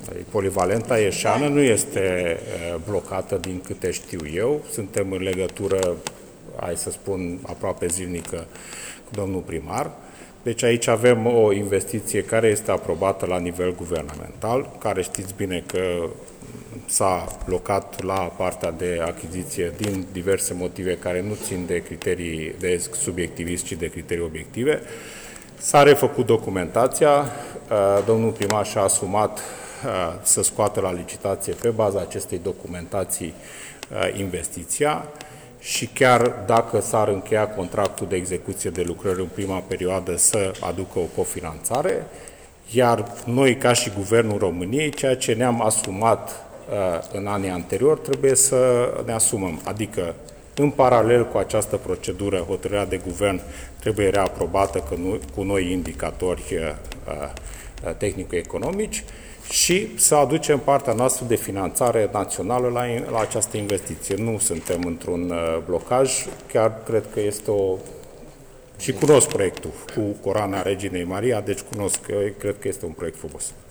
Polivalenta Ieșeană nu este blocată din câte știu eu. Suntem în legătură, hai să spun, aproape zilnică cu domnul primar. Deci aici avem o investiție care este aprobată la nivel guvernamental, care știți bine că s-a blocat la partea de achiziție din diverse motive care nu țin de criterii de subiectivism, ci de criterii obiective. S-a refăcut documentația, domnul primar și-a asumat să scoată la licitație pe baza acestei documentații investiția și chiar dacă s-ar încheia contractul de execuție de lucrări în prima perioadă să aducă o cofinanțare, iar noi ca și Guvernul României, ceea ce ne-am asumat în anii anteriori, trebuie să ne asumăm, adică în paralel cu această procedură, hotărârea de guvern trebuie reaprobată cu noi indicatori tehnico-economici și să aducem partea noastră de finanțare națională la această investiție. Nu suntem într-un blocaj, chiar cred că este și cunosc proiectul cu Coroana Reginei Maria, deci cred că este un proiect frumos.